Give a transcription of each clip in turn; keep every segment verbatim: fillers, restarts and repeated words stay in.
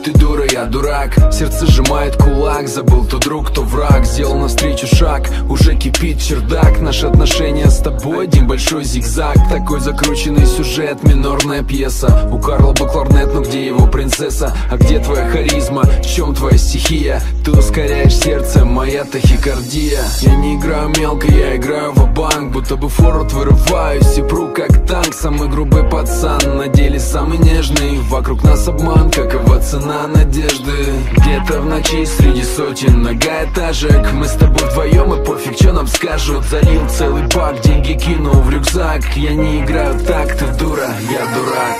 Ты дура, я дурак, сердце сжимает кулак. Забыл, то друг, то враг. Сделал навстречу шаг, уже кипит чердак. Наши отношения с тобой один большой зигзаг. Такой закрученный сюжет, минорная пьеса. У Карла был кларнет, но где его принцесса? А где твоя харизма, в чем твоя стихия? Ты ускоряешь сердце, моя тахикардия. Я не играю мелко, я играю ва-банк. Будто бы форвард вырываюсь и пру как танк. Самый грубый пацан, на деле самый нежный. Вокруг нас обман, какова цена надежды? Где-то в ночи среди сотен многоэтажек мы с тобой вдвоем, и пофиг, что нам скажут. Залил целый бак, деньги кинул в рюкзак. Я не играю так, ты дура, я дурак.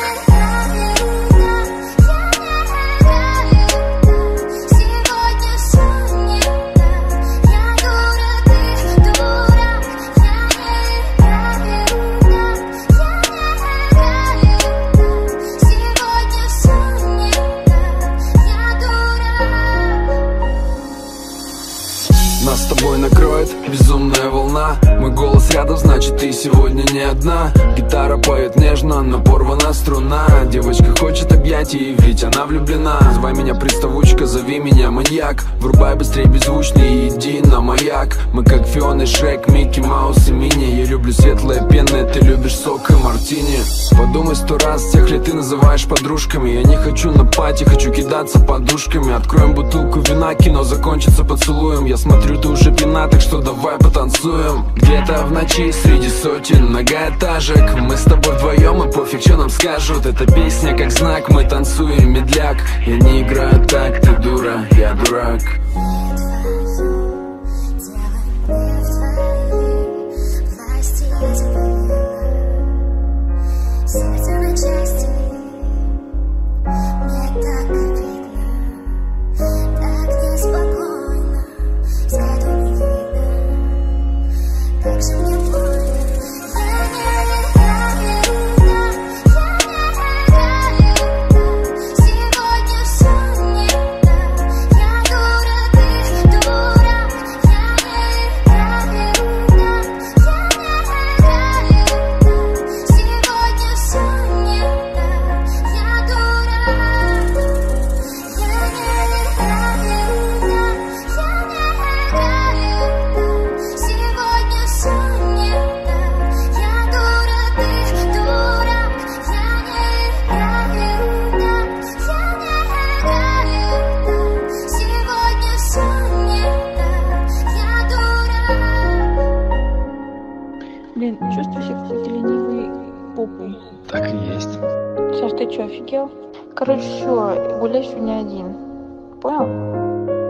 Нас с тобой накроет безумная волна. Мой голос рядом, значит ты сегодня не одна. Гитара поет нежно, но порвана струна. Девочка хочет объятий, ведь она влюблена. Звай меня приставучка, зови меня маньяк. Врубай быстрей беззвучный и иди на маяк. Мы как Фиона и Шрек, Микки Маус и Мини. Я люблю светлое пенное, ты любишь сок и мартини. Подумай сто раз, тех ли ты называешь подружками. Я не хочу на пати, хочу кидаться подушками. Откроем бутылку вина, кино закончится поцелуем. Я смотрю, ты уже пьяна, так что давай потанцуем. Где-то в ночи среди сотен многоэтажек мы с тобой вдвоем, и пофиг, что нам скажут. Эта песня как знак, мы танцуем медляк. Я не играю так, ты дура, я дурак. Блин, чувствую себя какой-то ленивой попой. Так и есть. Саш, ты что, офигел? Короче, все, гуляй сегодня один. Понял?